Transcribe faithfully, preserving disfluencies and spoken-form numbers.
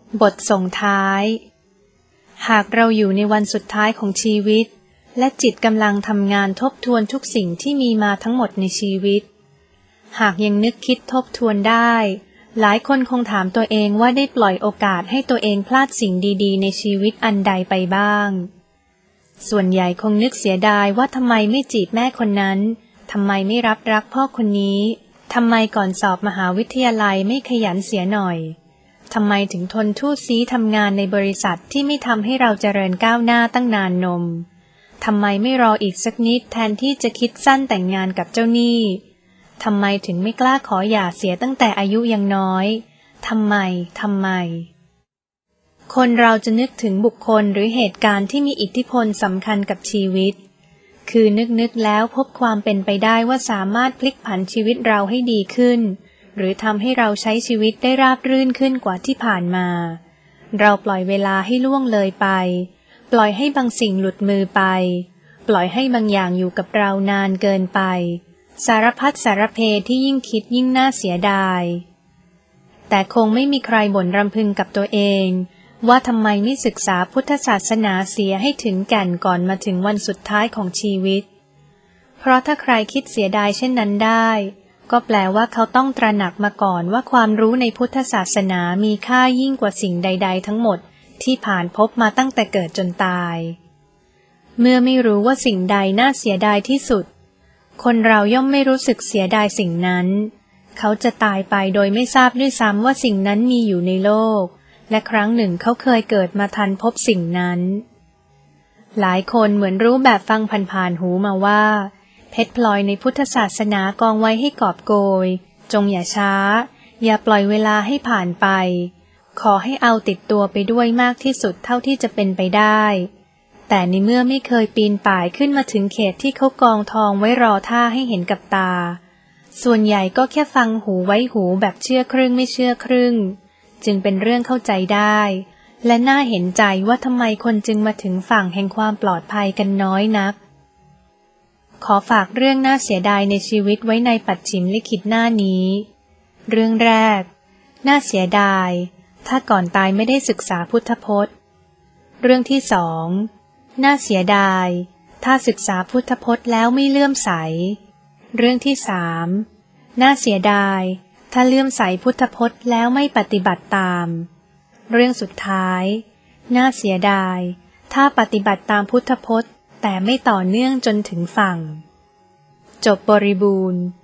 บทส่งท้ายหากเราอยู่ในวันสุดท้ายของชีวิตและจิตกำลังทำงานทบทวนทุกสิ่งที่มีมาทั้งหมดในชีวิตหากยังนึกคิดทบทวนได้หลายคนคงถามตัวเองว่าได้ปล่อยโอกาสให้ตัวเองพลาดสิ่งดีๆในชีวิตอันใดไปบ้างส่วนใหญ่คงนึกเสียดายว่าทำไมไม่จีบแม่คนนั้นทำไมไม่รับรักพ่อคนนี้ทำไมก่อนสอบมหาวิทยาลัยไม่ขยันเสียหน่อยทำไมถึงทนทู่ซี้ทำงานในบริษัทที่ไม่ทำให้เราเจริญก้าวหน้าตั้งนานนมทำไมไม่รออีกสักนิดแทนที่จะคิดสั้นแต่งงานกับเจ้าหนี้ทำไมถึงไม่กล้าขอหย่าเสียตั้งแต่อายุยังน้อยทำไมทำไมคนเราจะนึกถึงบุคคลหรือเหตุการณ์ที่มีอิทธิพลสำคัญกับชีวิตคือนึกๆแล้วพบความเป็นไปได้ว่าสามารถพลิกผันชีวิตเราให้ดีขึ้นหรือทำให้เราใช้ชีวิตได้ราบรื่นขึ้นกว่าที่ผ่านมาเราปล่อยเวลาให้ล่วงเลยไปปล่อยให้บางสิ่งหลุดมือไปปล่อยให้บางอย่างอยู่กับเรานานเกินไปสารพัดสารเพที่ยิ่งคิดยิ่งน่าเสียดายแต่คงไม่มีใครบ่นรำพึงกับตัวเองว่าทำไมไม่ศึกษาพุทธศาสนาเสียให้ถึงแก่นก่อนมาถึงวันสุดท้ายของชีวิตเพราะถ้าใครคิดเสียดายเช่นนั้นได้ก็แปลว่าเขาต้องตระหนักมาก่อนว่าความรู้ในพุทธศาสนามีค่ายิ่งกว่าสิ่งใดๆทั้งหมดที่ผ่านพบมาตั้งแต่เกิดจนตายเมื่อไม่รู้ว่าสิ่งใดน่าเสียดายที่สุดคนเราย่อมไม่รู้สึกเสียดายสิ่งนั้นเขาจะตายไปโดยไม่ทราบด้วยซ้ำว่าสิ่งนั้นมีอยู่ในโลกและครั้งหนึ่งเขาเคยเกิดมาทันพบสิ่งนั้นหลายคนเหมือนรู้แบบฟังผ่านๆหูมาว่าเพชรพลอยในพุทธศาสนากองไว้ให้กอบโกยจงอย่าช้าอย่าปล่อยเวลาให้ผ่านไปขอให้เอาติดตัวไปด้วยมากที่สุดเท่าที่จะเป็นไปได้แต่ในเมื่อไม่เคยปีนป่ายขึ้นมาถึงเขตที่เขากองทองไว้รอท่าให้เห็นกับตาส่วนใหญ่ก็แค่ฟังหูไว้หูแบบเชื่อครึ่งไม่เชื่อครึ่งจึงเป็นเรื่องเข้าใจได้และน่าเห็นใจว่าทำไมคนจึงมาถึงฝั่งแห่งความปลอดภัยกันน้อยนักขอฝากเรื่องน่าเสียดายในชีวิตไว้ในปัจฉิมลิขิตหน้านี้เรื่องแรกน่าเสียดายถ้าก่อนตายไม่ได้ศึกษาพุทธพจน์เรื่องที่สองน่าเสียดายถ้าศึกษาพุทธพจน์แล้วไม่เลื่อมใสเรื่องที่สามน่าเสียดายถ้าเลื่อมใสพุทธพจน์แล้วไม่ปฏิบัติตามเรื่องสุดท้ายน่าเสียดายถ้าปฏิบัติตามพุทธพจน์แต่ไม่ต่อเนื่องจนถึงฝั่งจบบริบูรณ์